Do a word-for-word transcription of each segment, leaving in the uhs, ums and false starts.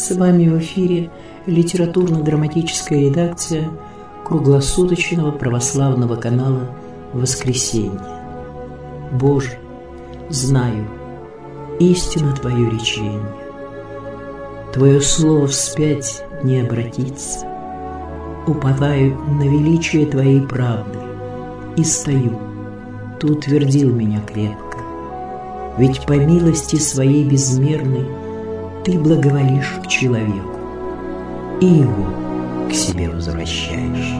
С вами в эфире литературно-драматическая редакция круглосуточного православного канала «Воскресенье». Боже, знаю, истина Твое речение. Твое слово вспять не обратится. Уповаю на величие Твоей правды и стою. Ты утвердил меня крепко. Ведь по милости Своей безмерной Ты благоволишь к человеку и его к себе возвращаешь.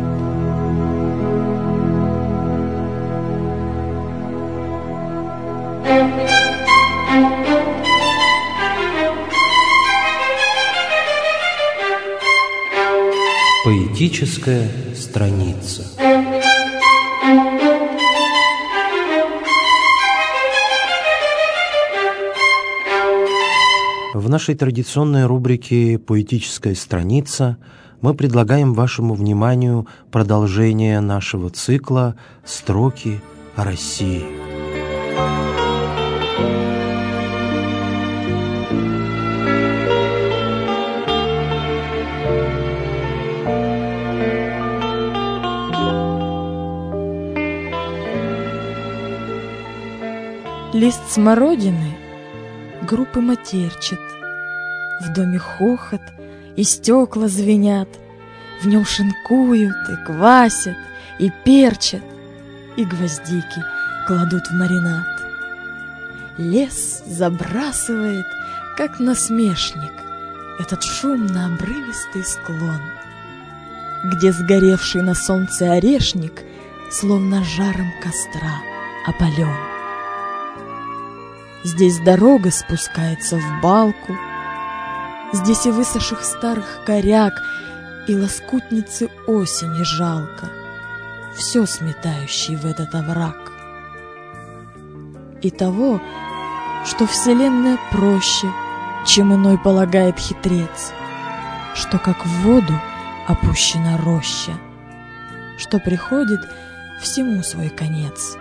Поэтическая страница. В нашей традиционной рубрике «Поэтическая страница» мы предлагаем вашему вниманию продолжение нашего цикла «Строки о России». Лист смородины группы матерчат, в доме хохот и стекла звенят, в нем шинкуют и квасят, и перчат, и гвоздики кладут в маринад. Лес забрасывает, как насмешник, этот шумно-обрывистый склон, где сгоревший на солнце орешник словно жаром костра опален. Здесь дорога спускается в балку, здесь и высохших старых коряк, и лоскутницы осени жалко, все сметающий в этот овраг. И того, что вселенная проще, чем иной полагает хитрец, что как в воду опущена роща, что приходит всему свой конец.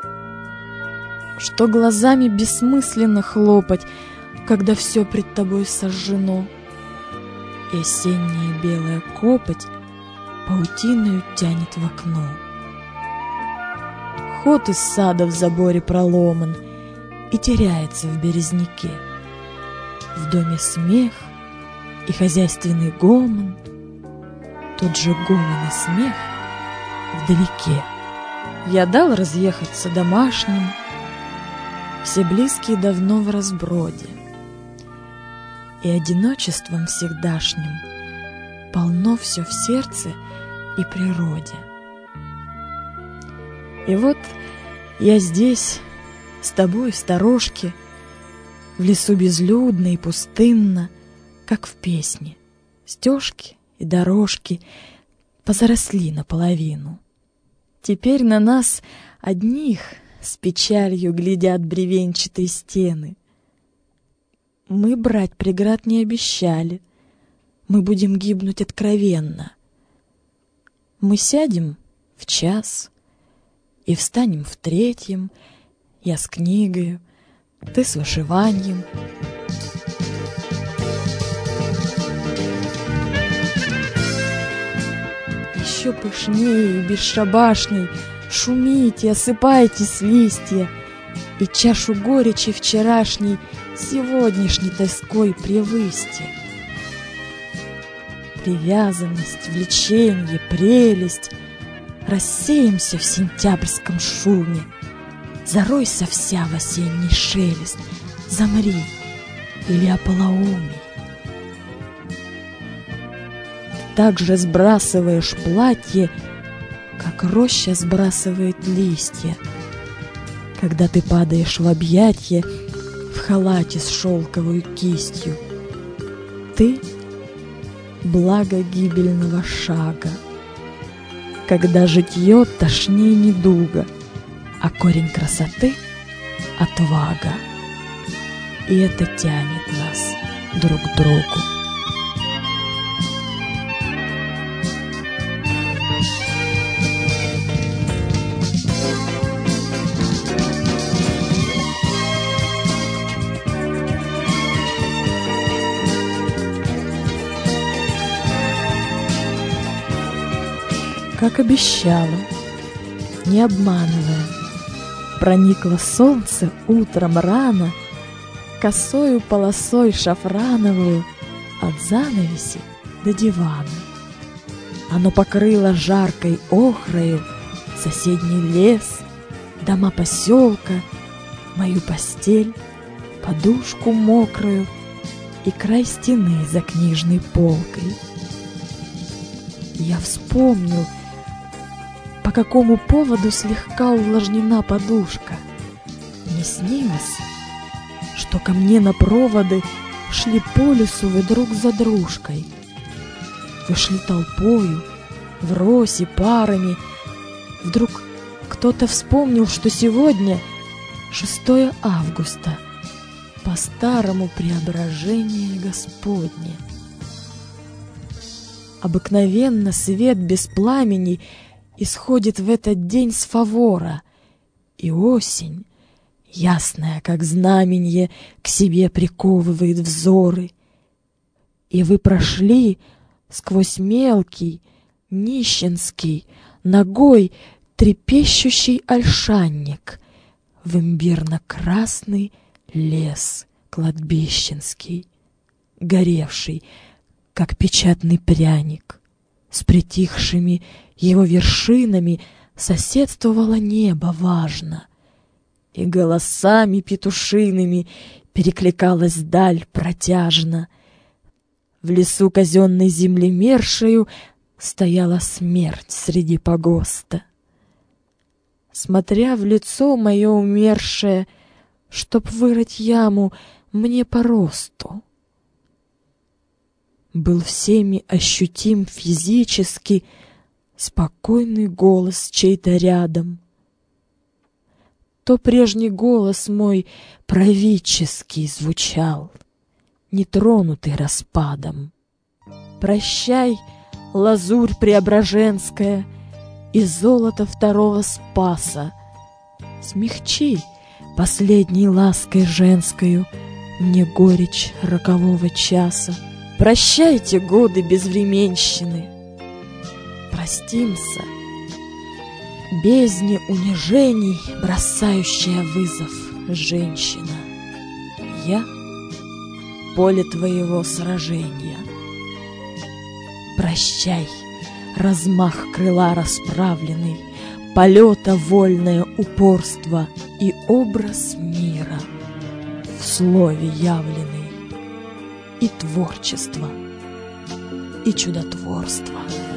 Что глазами бессмысленно хлопать, когда все пред тобой сожжено, и осенняя белая копоть паутиною тянет в окно. Ход из сада в заборе проломан и теряется в березняке. В доме смех и хозяйственный гомон, тот же гомон и смех вдалеке. Я дал разъехаться домашним, все близкие давно в разброде, и одиночеством всегдашним полно все в сердце и природе. И вот я здесь, с тобой в сторожке, в лесу безлюдно и пустынно, как в песне, стежки и дорожки позаросли наполовину. Теперь на нас одних с печалью глядят бревенчатые стены. Мы брать преград не обещали, мы будем гибнуть откровенно. Мы сядем в час и встанем в третьем, я с книгою, ты с вышиванием. Еще пышнее и бесшабашней шумите, осыпайтесь листья, и чашу горечи вчерашней сегодняшней тоской превысьте. Привязанность, влеченье, прелесть, рассеемся в сентябрьском шуме, заройся вся в осенний шелест, замри или ополоумей. Так же сбрасываешь платье, как роща сбрасывает листья, когда ты падаешь в объятье в халате с шелковой кистью. Ты — благо гибельного шага, когда житье тошнее недуга, а корень красоты — отвага, и это тянет нас друг к другу. как обещала, не обманывая. Проникло солнце утром рано, косою полосой шафрановую от занавеси до дивана. Оно покрыло жаркой охрою соседний лес, дома поселка, мою постель, подушку мокрую и край стены за книжной полкой. Я вспомнил, по какому поводу слегка увлажнена подушка. Мне снилось, что ко мне на проводы шли по лесу вы друг за дружкой. Вы шли толпою, врозь и парами. Вдруг кто-то вспомнил, что сегодня шестое августа, по-старому преображение Господне. Обыкновенно свет без пламени исходит в этот день с фавора, и осень, ясная, как знаменье, к себе приковывает взоры. И вы прошли сквозь мелкий, нищенский, ногой трепещущий ольшанник в имбирно-красный лес кладбищенский, горевший, как печатный пряник. С притихшими его вершинами соседствовало небо важно, и голосами петушиными перекликалась даль протяжно. В лесу казенной землемершею стояла смерть среди погоста. Смотря в лицо мое умершее, чтоб вырыть яму мне по росту, был всеми ощутим физически спокойный голос чей-то рядом. То прежний голос мой правительский звучал, нетронутый распадом. Прощай, лазурь преображенская и золото второго Спаса, смягчи последней лаской женскою мне горечь рокового часа. Прощайте годы безвременщины, простимся бездне унижений, бросающая вызов женщина. Я — поле твоего сражения. Прощай, размах крыла расправленный, полета вольное упорство и образ мира в слове явленный, и творчество, и чудотворство.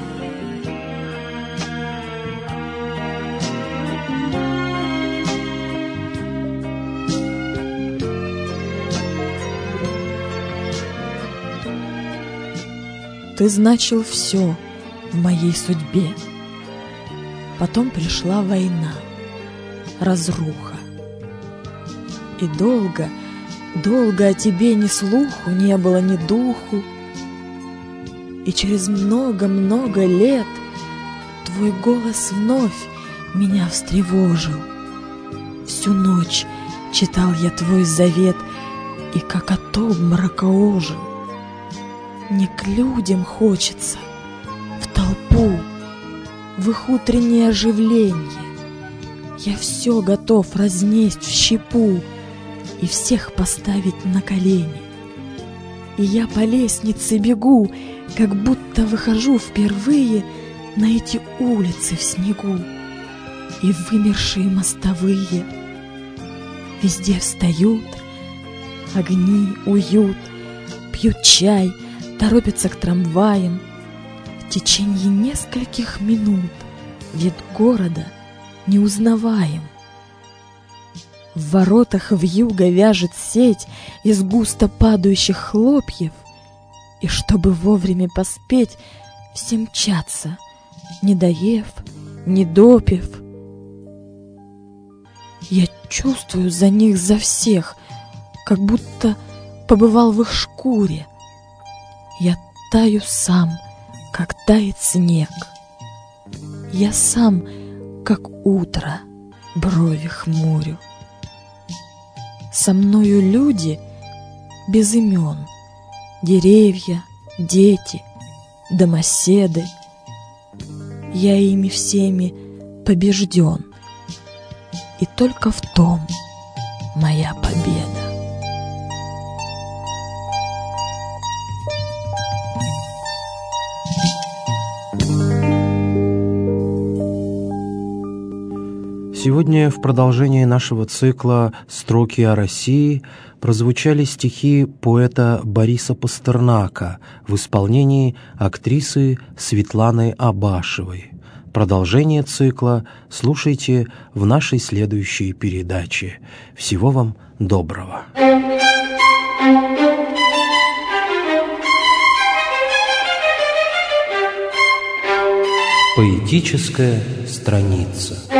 Ты значил все в моей судьбе. Потом пришла война, разруха. И долго, долго о тебе ни слуху не было, ни духу. И через много-много лет твой голос вновь меня встревожил. Всю ночь читал я твой завет и как от обморока ожил. Не к людям хочется, в толпу, в их утреннее оживление. Я все готов разнесть в щепу и всех поставить на колени. И я по лестнице бегу, как будто выхожу впервые на эти улицы в снегу. И вымершие мостовые везде встают, огни, уют, пьют чай, торопятся к трамваям. В течение нескольких минут вид города неузнаваем. В воротах вьюга вяжет сеть из густо падающих хлопьев, и чтобы вовремя поспеть, все мчатся, не доев, не допив. Я чувствую за них, за всех, как будто побывал в их шкуре. Я таю сам, как тает снег. Я сам, как утро, брови хмурю. Со мною люди без имен, деревья, дети, домоседы. я ими всеми побежден. И только в том моя победа. Сегодня в продолжении нашего цикла «Строки о России» прозвучали стихи поэта Бориса Пастернака в исполнении актрисы Светланы Абашевой. Продолжение цикла слушайте в нашей следующей передаче. Всего вам доброго! Поэтическая страница.